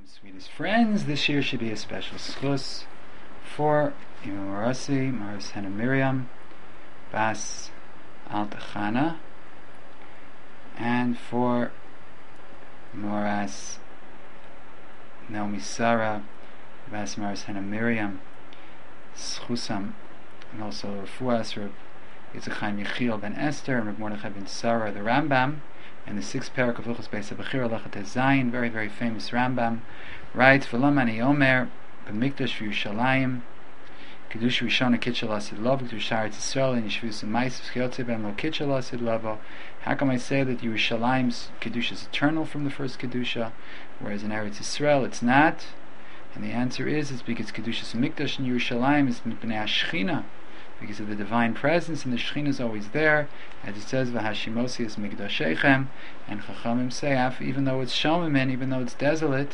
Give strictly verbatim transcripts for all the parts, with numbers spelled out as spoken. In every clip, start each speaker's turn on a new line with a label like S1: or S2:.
S1: Sweetest friends, this year should be a special schus for Imam Morasi, Maris Hannah Miriam, Bas Altachana, and for Moras Naomi Sarah, Bas Maris Hannah Miriam, Schusam, and also Refuas, Reb Yitzchak Chaim Yechiel ben Esther, and Reb Mordechai ben Sarah, the Rambam. And the sixth parak of Hilchos Beis HaBechira Lechat Zayin, very very famous Rambam, writes V'lam ani omer b'mikdash v'Yushalayim Kedusha Rishona Kitchel Asid Lavo Kedusha Eretz Yisrael and Yishvus Ma'is V'Chiyotze Ben Lo Kitchel Asid Lavo. How come I say that Yerushalayim's Kedusha is eternal from the first Kedusha, whereas in Eretz Yisrael it's not? And the answer is it's because Kedusha's Mikdash in Yerushalayim is B'nei Ashchina, because of the divine presence, and the Shekhinah is always there, as it says, "V'hashimosi es migdashechem," and Chachamim say, even though it's shomimin, even though it's desolate,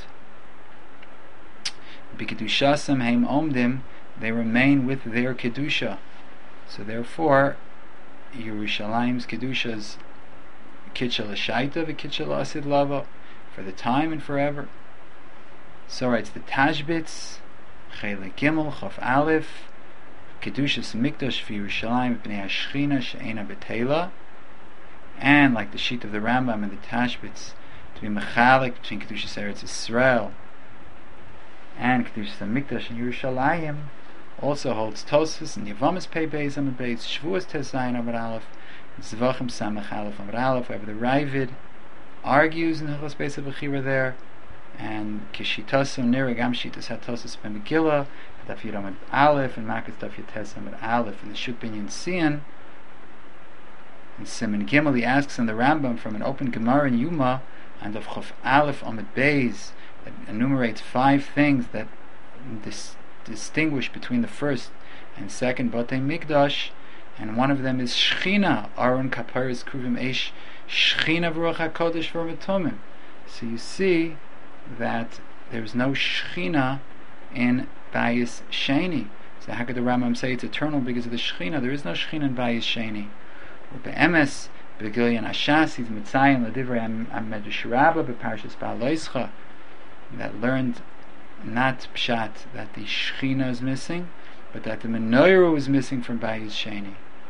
S1: b'kedushasam heim omdim, they remain with their kedusha. So therefore, Yerushalayim's kedusha is kitchel shaita v'kitchel asid lava, for the time and forever. So writes the Tashbitz, Chelik Gimel, Chof Aleph. Kedushas Mikdash v'Yerushalayim b'nei Ashchina she'ena b'teila, and like the sheet of the Rambam and the Tashbitz, to be mechalik between Kedushas Eretz Yisrael and Kedushas Mikdash in Yerushalayim, also holds Tosfos and Yavamas Pei Beis Amud Beis, Shavuos Tes Zayin Amud Aleph, Zvachim Samach Aleph Amud Aleph, wherever the Ravid argues in the Hilchos Beis HaBechira there, and Kishitasu Nira Gam Shitas HaTosfos Ben Megillah, Daf Yud Amud Aleph, and Makas Daf Yud Tes Amud Aleph, and the Shut Binyan Sian, and Siman Gimel, he asks in the Rambam from an open Gemara in Yuma, and of Chof Aleph Amud Beis, that enumerates five things that dis- distinguish between the first and second Batei Mikdash, and one of them is Shechina, Aron Kaparis Kruvim Eish, Shechina V'Ruach HaKodesh V'Metumim. So you see that there's no Shechina in Bayis Sheni. So how could the Rambam say it's eternal because of the Shechina? There is no Shechina in Bayis Sheni. Be'emes, Begilyan Ashas, he's Mitzayin, L'divrei Medrash Rabbah, Be'parshas Ba'al Oischa, that learned not Pshat, that the Shechina is missing, but that the Menorah is missing from Bayis Sheni.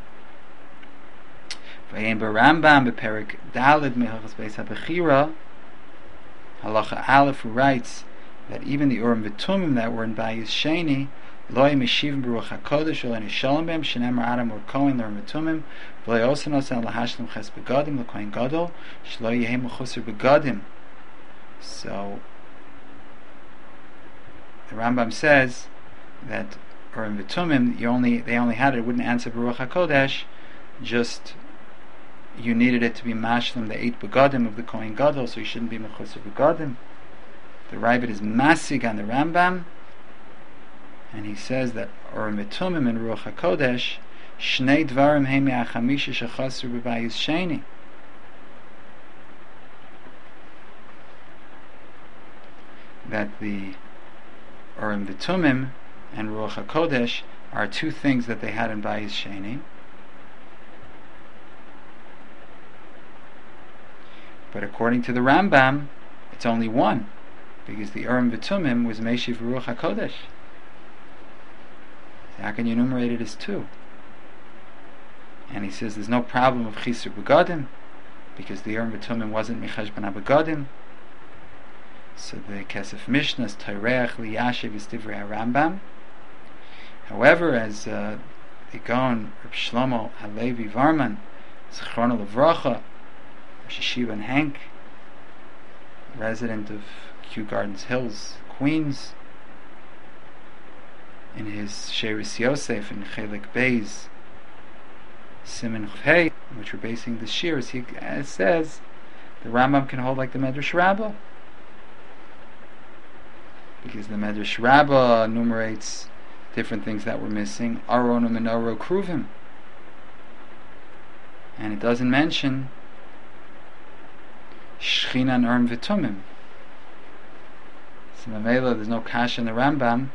S1: V'yem Barambam, Be'perik Daled, Mehilchos Beis HaBechira, Halacha Aleph, who writes that even the Urim V'Tumim that were in Bayis Sheni, Loi Meshivim B'Ruach HaKodesh Ol Eni Shalom B'Hem Shenemar Adam Or Kohen L'Urim V'Tumim V'Loi Osanos El Lahashlim Ches Begadim L'Kohen Gadol Shlo Yehem L'Chusar Begadim. So the Rambam says that Urim V'Tumim, you only they only had it, it wouldn't answer B'Ruach HaKodesh, just you needed it to be Mashlim the eight Begadim of the Kohen Gadol, so you shouldn't be L'Chusar Begadim. The Ravid is Masig on the Rambam, and he says that Urim V'Tumim in Ruach HaKodesh Shnei Dvarim Heim Ya'achamisha Shechasru B'Bayis Sheni, that the Urim V'Tumim and Ruach HaKodesh are two things that they had in Bayis Sheni, but according to the Rambam it's only one, because the Urim V'Tumim was Meshiv Ruach HaKodesh. So how can you enumerate it as two? And he says there's no problem of Chisur Begadim, because the Urim V'Tumim wasn't Mechashban HaBegadim. So the Kesef Mishnah is Teireach Liyashiv is Divrei HaRambam. However, as uh, the Gaon Reb Shlomo Halevi Varman, Zichrono Levracha, Rosh Yeshiva and Hank, resident of Kew Gardens Hills, Queens, in his Sheris Yosef in Chelik Beis Siman Chvei, which we're basing the Shirs, he uh, says the Rambam can hold like the Medrash Rabbah, because the Medrash Rabbah enumerates different things that were missing, Aron Menoro Kruvim, and it doesn't mention Shechina and Urim V'Tumim. So Mamela, there's no kasha in the Rambam.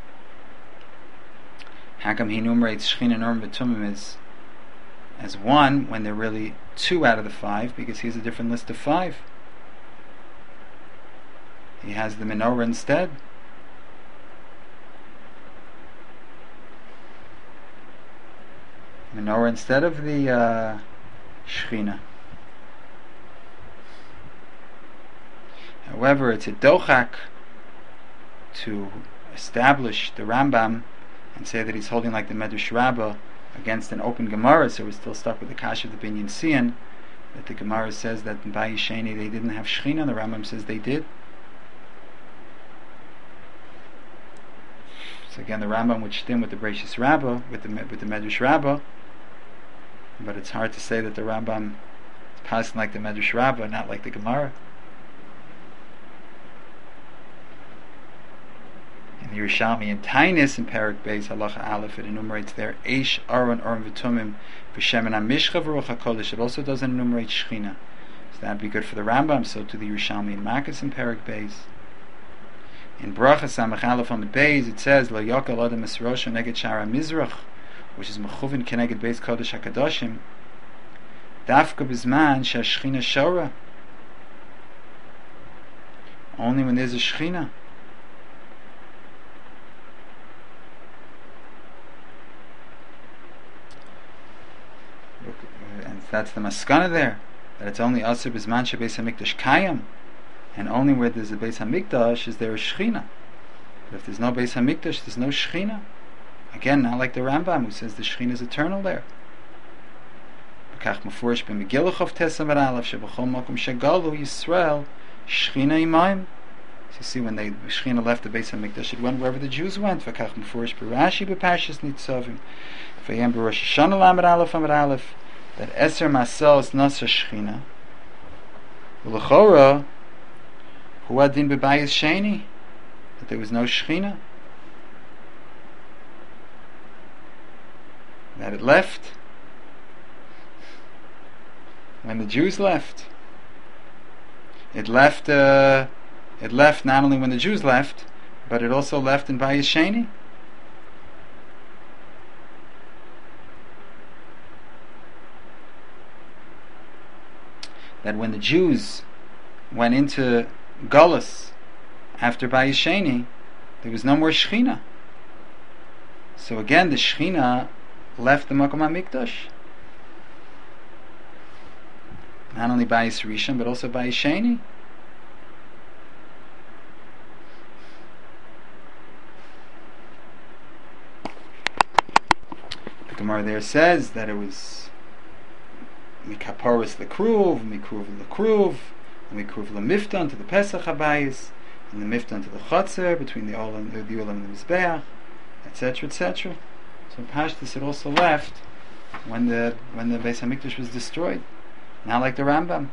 S1: How come he enumerates Shechina and Urim V'Tumim as as one when they're really two out of the five? Because he has a different list of five. he has the menorah instead. Menorah instead of the uh, Shechina. However, it's a dochak to establish the Rambam and say that he's holding like the Medrash Rabbah against an open Gemara, so we're still stuck with the Kasha of the Binyan Sian, that the Gemara says that in Bayis Sheni they didn't have Shechina, the Rambam says they did. So again, the Rambam would stem with the Bereishis Rabbah, with the with the Medrash Rabbah, but it's hard to say that the Rambam is passing like the Medrash Rabbah, not like the Gemara. In the Yerushalmi and Tainis in Perek Beis Halacha Aleph, it enumerates there Eish, Aron, Aron V'Tumim, V'Shem and Amishcha V'Ruach HaKodesh. It also doesn't enumerate Shechina. So that would be good for the Rambam, so to the Yerushalmi and Makkas in Perek Beis. In Bracha Samach Aleph on the Beis, it says Lo Yokal Adam Esrosha Neged Shara Mizrach, which is Mechuvin Keneged Beis Kodesh HaKadoshim, Dafka Bizman Shashchina Shora. Only when there's a Shechina. And that's the maskana there, that it's only Asr Bizman Shebeis HaMikdash Kayam, and only where there's a Beis HaMikdash is there a Shechina. But if there's no Beis HaMikdash, there's no Shechina. Again, not like the Rambam who says the Shechina is eternal there. B'kach mefurish b'Megillah Chav Tes Amud Aleph sheb'chol makom shegalu Yisrael Shechina imayim. So you see, when they Shechina left the Beis HaMikdash, it went wherever the Jews went. B'kach mefurish b'Rashi b'Parshas Nitzavim v'yem b'Rosh Hashanah Amud Aleph Amud Aleph that Eser Masel is Nasa Shechina. L'chora Hu Adin b'Bayis Sheni, that there was no Shechina, that it left when the Jews left. It left. Uh, it left not only when the Jews left, but it also left in Bayis Sheni. That when the Jews went into Golus after Bayis Sheni, there was no more Shechina. So again, the Shechina left the Makom HaMikdash. Not only Bayis Rishon, but also Bayis Sheni. The Gemara there says that it was Mikaparis Lekruv, Mikruv Lekruv, and Mikruv Lemiftan to the Pesach HaBayis, and the Miftan to the Chotzer, between the Olam, the Ulam and the Mizbeach, et cetera, et cetera. So Pashtus, it also left when the when the Beis HaMikdash was destroyed. Not like the Rambam.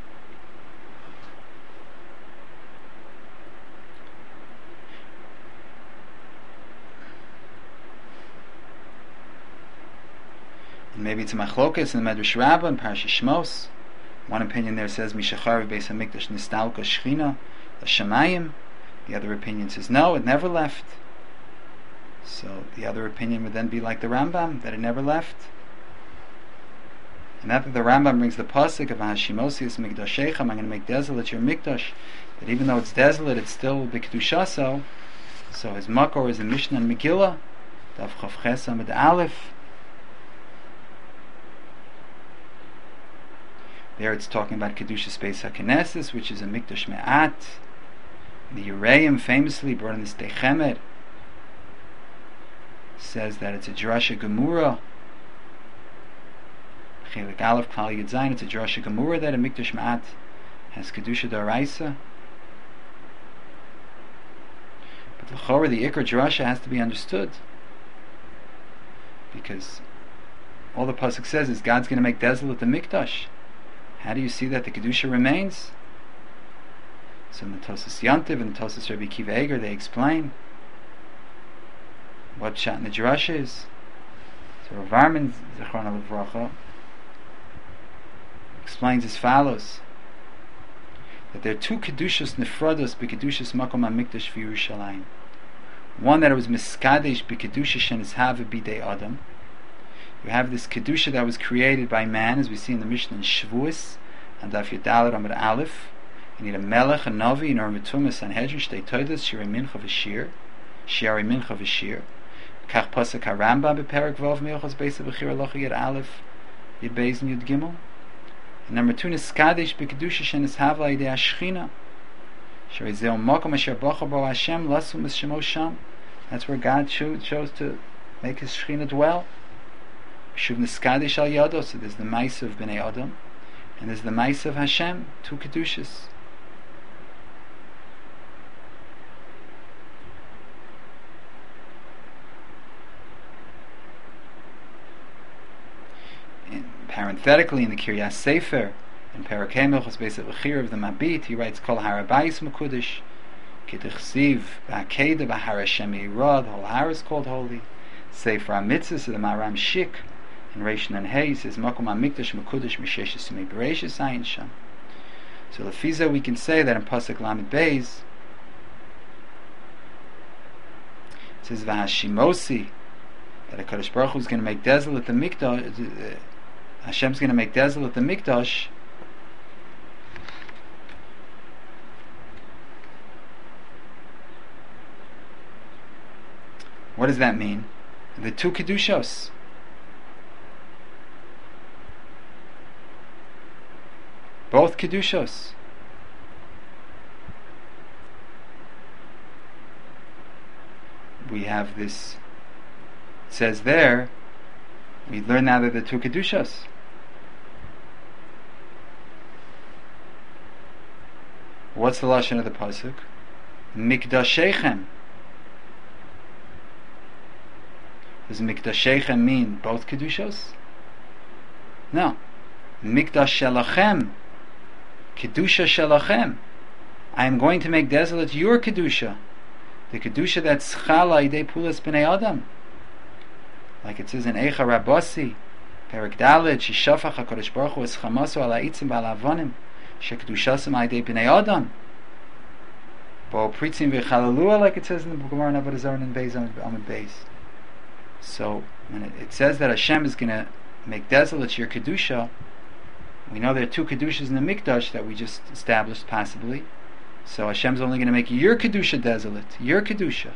S1: And maybe it's a machlokas in the Medrash Rabbah and Parashas Shmos. One opinion there says Mishachar Beis HaMikdash Nistalka Shechina L'Shamayim. The other opinion says no, it never left. So the other opinion would then be like the Rambam, that it never left. And after the Rambam brings the pasuk of Hashimosius Mikdasheichem, I'm going to make desolate your Mikdash, that even though it's desolate, it's still B'Kedushaso. So his makor is in Mishnah and Megillah, Daf Chav Ches Amud Aleph. There it's talking about Kedushas Beis HaKnesses, which is a Mikdash Me'at. The Yereim famously brought in this Dechemer, says that it's a Drasha Gemura. Chelik Aleph Klal Yud Zayin, it's a Drasha Gemura that a Mikdash Ma'at has Kedusha D'Oraisa. But the Chorah, the Ikar Drasha, has to be understood, because all the pasuk says is God's going to make desolate the Mikdash. How do you see that the Kedusha remains? So in the Tosas Yantiv and the Tosas Rabbi Kiva Eger, they explain what Pshat in the Drasha is. So Rav Arman Zechron Levracha explains as follows: that there are two Kedushas Nefrados B'Kedushas Makom HaMikdash V'Yerushalayim. One, that it was Miskadesh B'Kedusha Shenishav B'Dei Adam. You have this Kedusha that was created by man, as we see in the Mishnah in Shavuos and Daf Yud Dalet Amud Aleph. You need a melech, a navi, nor mitzvah, sanhedrin, shtei toilas, shirei mincha v'shir, shirei mincha v'shir. Kach pasuk harambam beperak vav milchos beisa v'chir alocha yed aleph, yed beis and yed gimel. And number two, niskadesh b'kedusha shenis hava yidei ashchina. Shirei zeo mokom asher bocha bo Hashem, lasum es shemo sham. That's where God cho- chose to make His Shechina dwell. Shuv niskadesh al yado, so there's the Maisa of Bnei Adam, and there's the Maisa of Hashem, two Kedushas. And parenthetically, in the Kiryas Sefer, in Parakeh Milchos Beis V'chir of the Mabit, he writes, Kol Harabayis Mekudesh, K'tichsiv B'Akeda B'Har Hashem Yirah, the whole Har is called holy. Sefer HaMitzvahs of the Maram Shik, in Reish Nun Hey, he says, Makom HaMikdash Mekudesh M'Sheshes Yimei Bereishis Ayin Sham. So Lefiza, we can say that in Pasuk Lamed Beis, it says, V'Hashimosi, that HaKadosh Baruch Hu is going to make desolate the Mikdash, uh, Hashem's going to make desolate the Mikdash, what does that mean? The two Kedushos. Both Kedushos. We have this, it says there, we learn now that the two Kedushos. What's the lashon of the pasuk? Mikdashechem. Does Mikdashechem mean both Kedushos? No. Mikdash Shelachem. Kedusha Shelachem. I am going to make desolate your Kedusha. The Kedusha that's Chala Idei Pulas B'nei Adam. Like it says in Eicha Rabasi, Perik Dalet, Shishafach HaKadosh Baruch Hu Es Chamasu Ala Itzim Ba'al Avonim, Shekdushasim Idei B'nei Adam. Bo Pritzim V'Chalalua, like it says in the Gemara in Avodah Zarah and Beis Amud Beis. So when it, it says that Hashem is going to make desolate your Kedusha, we know there are two Kedushas in the Mikdash that we just established possibly. So Hashem's only going to make your Kedusha desolate, your Kedusha.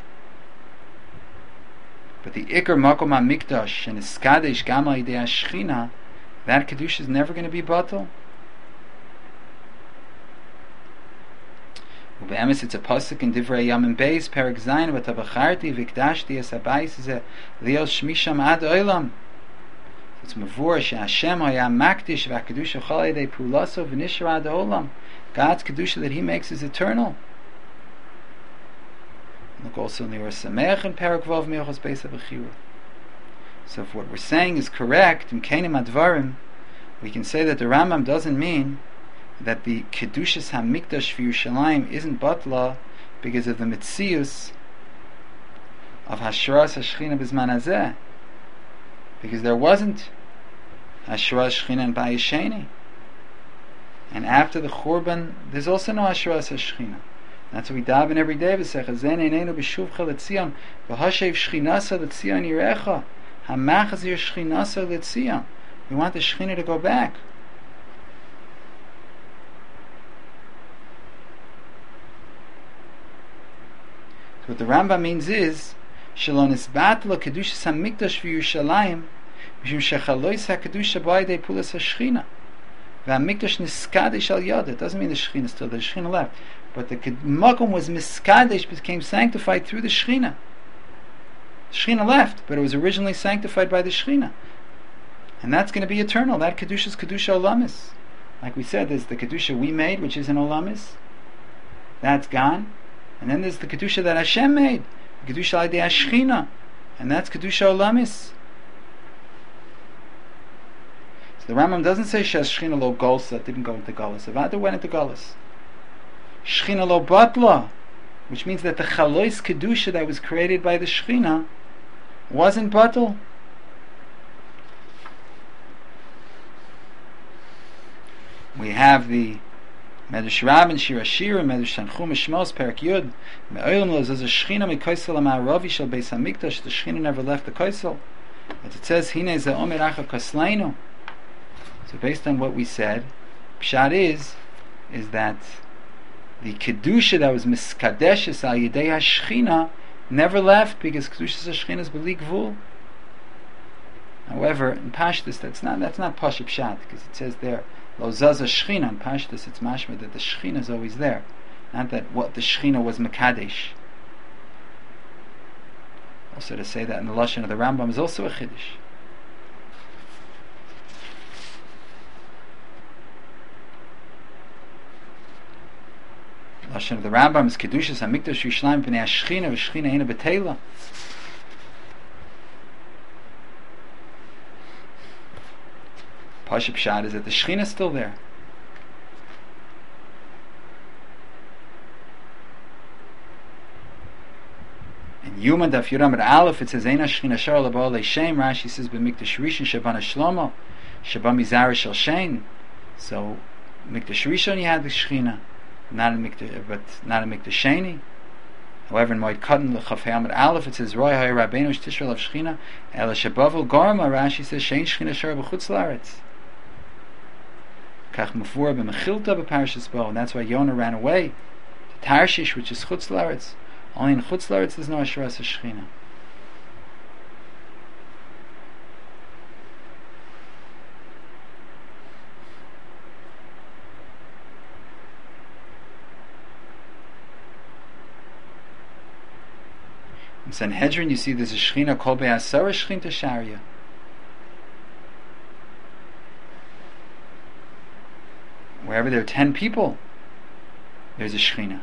S1: But the Iker Makom HaMikdash and Iskadesh Gama Idei HaShechina, that Kedusha is never going to be batal. Ube'emes, it's a pasuk in Divrei Yamim Beis, Perek Zayin, V'tabacharti v'kdashti es habayis ze liel shmisham ad olam. It's mavur she'Hashem haya makdish v'kedusha chol yedei pulaso v'nishra ad olam. God's kedusha that He makes is eternal. Look also in the Or Sameach and Perek Vav Milchos Beis V'chira. So if what we're saying is correct in Kenim Advarim, we can say that the Rambam doesn't mean that the Kedushas HaMikdash for Yerushalayim isn't batla because of the Metzius of Hashras HaShechina B'zman Hazeh, because there wasn't Hashras HaShechina and Bayisheni, and after the Churban there's also no Hashras HaShechina. That's what we daven every day. V'sech Zen Eineinu B'shuvcha L'Tzion V'hashev Shechinasa L'Tzion Yirecha Hamachaz Yer Shechinasa L'Tzion. We want the Shechina to go back. So what the Rambam means is Shalon Isbat Lo Kedushas HaMikdash V'Yerushalayim Mishum Shechalois HaKedusha B'Ayidei Pulas HaShechina V'Hamikdash Niskadesh Al Yad. It doesn't mean the Shechina still, the Shechina left, but the Makom was Miskadesh, became sanctified through the Shechina. The Shechina left, but it was originally sanctified by the Shechina, and that's going to be eternal. That Kedusha is Kedusha Olamis. Like we said, there's the Kedusha we made, which is in Olamis. That's gone. And then there's the Kedusha that Hashem made, the Kedusha Idei HaShechina, and that's Kedusha Olamis. So the Rambam doesn't say Shechina lo Golsa, didn't go into Golus. Avada went into Golus. Shechina lo Batla, which means that the Chalois Kedusha that was created by the Shechina wasn't Batal. We have the Medrash Rabbin, Shir Ashir, Medrash Tanchum, Shmos, Perak Yud. Me'olam lo zez Shechina mekoisel ha'ma'aravi shel Beis HaMikdash. The Shechina never left the koisel. But it says, Hine ze omer acha kosleinu. So based on what we said, Pshat is, is that the kedusha that was miskadeshes al yedei hashchina never left, because kedushas hashchina is b'li gvul. However, in Pashtus, that's not that's not Pashup Pshat, because it says there lo zaza shchina. In Pashtus, it's mashma that the shchina is always there, not that what the shchina was mekadesh. Also, to say that in the lashon of the Rambam is also a chiddush. Lashon of the Rambam is kedushas hamikdash Yerushalayim b'nei hashchina v'shchina eina b'teila. Pashup Pshat is that the shchina is still there. In Yuma Daf Yuram at Aleph it says Eina Shchina Shar L'Baal Leishem. Rashi says b'Mikdash Rishon Shabana Shlomo Shabam Mizara Shel Shein. So Mikdash Rishon you had the shchina, not in Mikdash, but not in Mikdash Sheni. However, in Moed Katan L'Chaf Hayam at Aleph it says Roy Hay Rabbeinu Shtishral of Shchina El Shabavel Gorma. Rashi says Shein Shchina Shar B'Chutz La'aretz. Kach Mufur b'Mechilta b'Parshas Bo, and that's why Yonah ran away to Tarshish, which is Chutz La'aretz. Only in Chutz La'aretz there's no Asheras HaShechina. In Sanhedrin you see there's a Shechina called Be'asara Shechinta Sharia. Wherever there are ten people, there's a Shechina.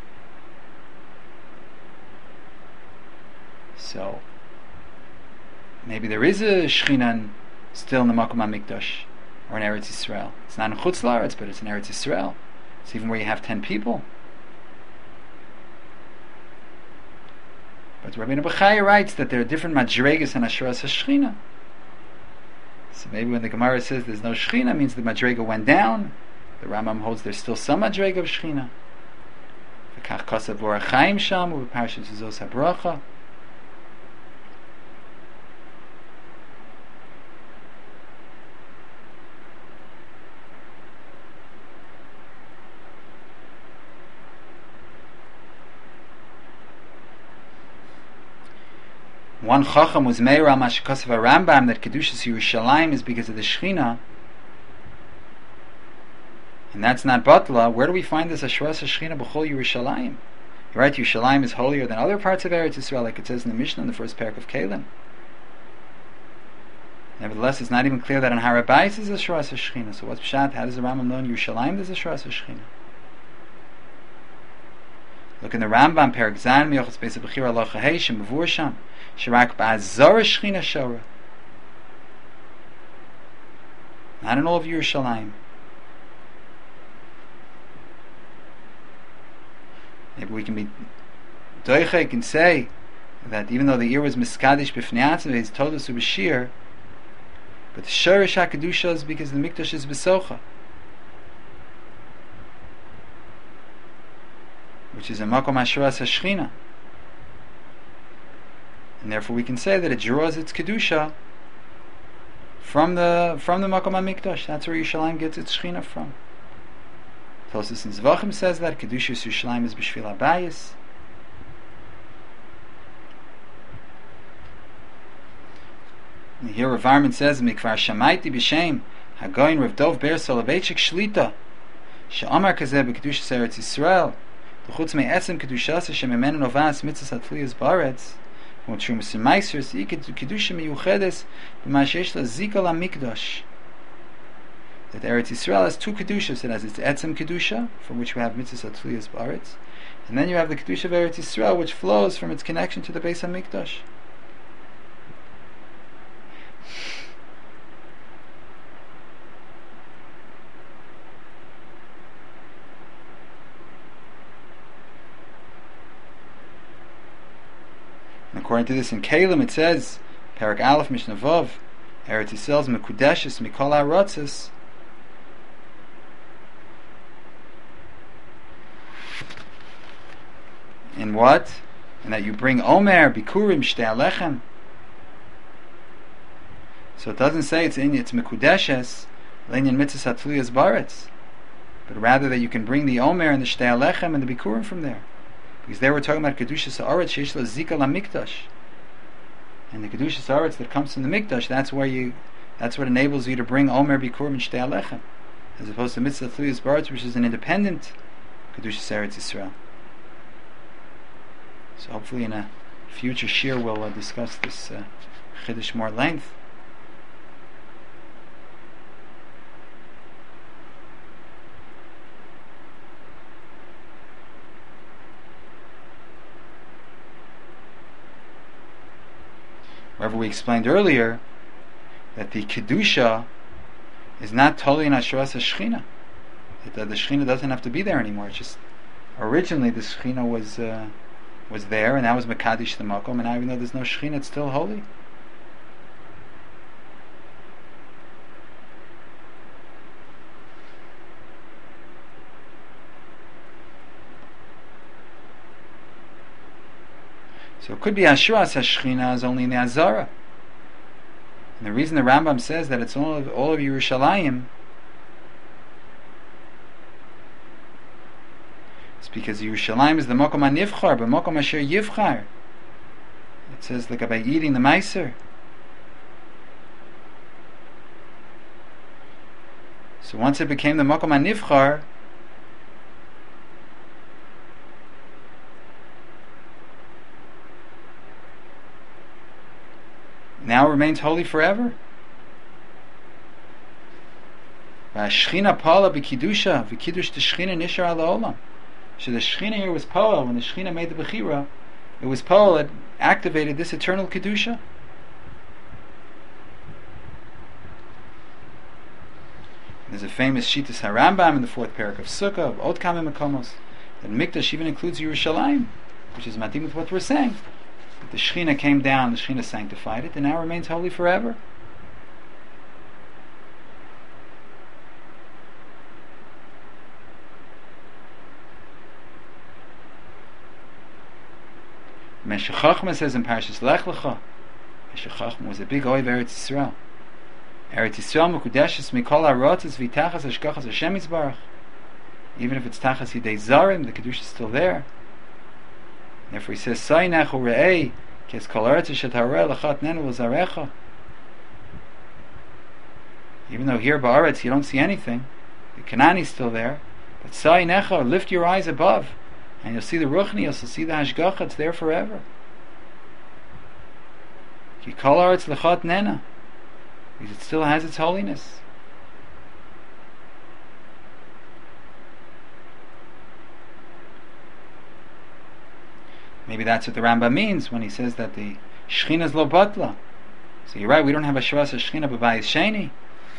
S1: So maybe there is a Shechina still in the Makom HaMikdash or in Eretz Yisrael. It's not in Chutz La'aretz, but it's in Eretz Yisrael. It's even where you have ten people. But Rabbeinu Bechaya writes that there are different madregas and asheras hashchina. So maybe when the Gemara says there's no shchina, means the madrega went down. The Rambam holds there's still some madrega of shchina. V'kach kasav v'orachaim sham u'v'parshas Zos HaBracha. One Chacham was Meir al Mashikasav Rambam that Kedushas Yerushalayim is because of the Shechina, and that's not Batla. Where do we find this Asheras HaShechina B'chol Yerushalayim? You're right, Yerushalayim is holier than other parts of Eretz Yisrael, like it says in the Mishnah in the first parak of Kalim. Nevertheless, it's not even clear that on Har HaBayis is Asheras HaShechina. So what's Pshat? How does the Rambam know in Yerushalayim there's Asheras HaShechina? Look in the Rambam, Perak Zan, Miyochas Beis HaBechira Allah Chaheish, and Bavur Sham, Shirak Ba'azara Shechina Shora. Not in all of Yerushalayim. Maybe we can be doichek and say that even though the ear was miskadish b'fnei he's told us to b'shir, but the shorish hakadusha is because the mikdash is b'socha, which is a makom asheras hashchina, and therefore we can say that it draws its kedusha from the from the makom hamikdash. That's where Yerushalayim gets its shechina from. Tosus in Zvachim says that kedushas Yerushalayim is b'shvil habayis. And here Rav Arman says mikvar shamaiti b'shem hagoyin Rav Dov Ber Soloveitchik shlita she'amar kazeh b'kedushas Eretz Yisrael. L'chutz me'etzem kedushas shememenu novas mitzvahs hatliyas ba'aretz u'trumas u'maisers kedusha miyuchedes b'ma sheyesh la zika lamikdash. That Eretz Yisrael has two kedushas. It has its etzem kedusha, from which we have mitzvahs hatliyas ba'aretz, and then you have the kedusha of Eretz Yisrael, which flows from its connection to the Beis HaMikdash. According to this in Kalim, it says, Parak Aleph Mishnah Vav, Eretz Yisrael's Mekudeshes Mikol HaRotzes. In what? And that you bring Omer, Bikurim, Shtei Alechem. So it doesn't say it's in its Mekudeshes, Lenyan Mitzvahs Hatliyas Baretz. but rather that you can bring the Omer and the Shtei Alechem and the Bikurim from there. Because there we're talking about Kedusha Sa'aretz Sheish La Zika La Mikdash. And the Kedusha Sa'aretz that comes from the Mikdash, that's where you, that's what enables you to bring Omer, Bikurim, and Shtei Alechem, as opposed to Mitzvah Thluyas Baretz, which is an independent Kedusha Sa'aretz Yisrael. So hopefully in a future shir we'll uh, discuss this uh, Chiddush more length. However, we explained earlier that the Kedusha is not totally in Asheras HaShechina. That the Shechina doesn't have to be there anymore. It's just originally the Shechina was uh, was there, and that was Mekadosh the Makom, and now even though there's no Shechina, it's still holy. So it could be Asheras HaShechina is only in the Azara. And the reason the Rambam says that it's all of, all of Yerushalayim is because Yerushalayim is the Mokom HaNivchar, but Mokom Asher Yivchar. It says like about eating the Meiser. So once it became the Mokom HaNivchar, now it remains holy forever. Shechina Pala b'Kiddusha v'Kiddush the Shechina Nishar Ala Olam. So the Shechina here was Poel. When the Shechina made the Bechira, it was Poel that activated this eternal Kiddusha. There's a famous Shitas HaRambam in the fourth parak of Sukkah of Od Kame Makomos that Mikdash even includes Yerushalayim, which is matim with what we're saying. The Shechina came down, the Shechina sanctified it, and now remains holy forever. Meshech Chochmah says in Parashas Lech Lecha, Meshech Chochmah was a big oiv Eretz Yisrael. Eretz Yisrael mekudeshes mikol harotzes v'tachas hashgachas Hashem Yisbarach. Even if it's tachas yidei zarim, the kedusha is still there. Therefore he says, Sainach u're'ei, kes kol ha'aretz shethareh lechat nenu l'zarecha. Even though here ba'aretz you don't see anything, the Kanani is still there, but Sa'inecha, lift your eyes above, and you'll see the Ruchni, you'll see the Hashgacha, it's there forever. Ki kol ha'aretz lechat nena, because it still has its holiness. Maybe that's what the Rambam means when he says that the Shechina is lo batla. So you're right, we don't have a Shevas Shechina b'bayis sheni.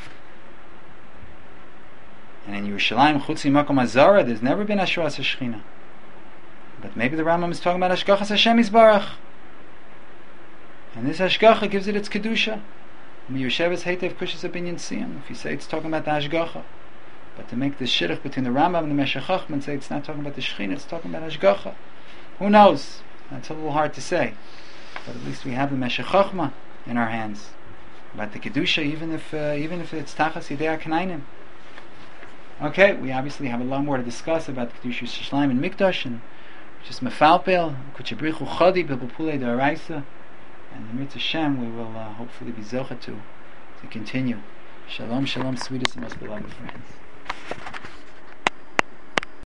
S1: And in Yerushalayim chutzi makom azara, there's never been a Shevas Shechina. But maybe the Rambam is talking about Hashgachas Hashem Yisbarach. And this Hashgacha gives it its kedusha. Miyusheves heitev kushas abinyan siyam. If you say it's talking about the Hashgacha, but to make this shidduch between the Rambam and the Meshech Chochmah and say it's not talking about the Shechina, it's talking about Hashgacha. Who knows? That's a little hard to say. But at least we have the Meshech Chochmah in our hands about the Kedusha, even if uh, even if it's Tachas Yidei HaKanainim. Okay, we obviously have a lot more to discuss about Kedusha Yerushalayim and Mikdash, and just Mefalpel, Kuchabrichu Chodi, B'Bupulei D'Oraisa, and the Mitzvah Shem we will uh, hopefully be zocha to, to continue. Shalom, shalom, sweetest and most beloved friends.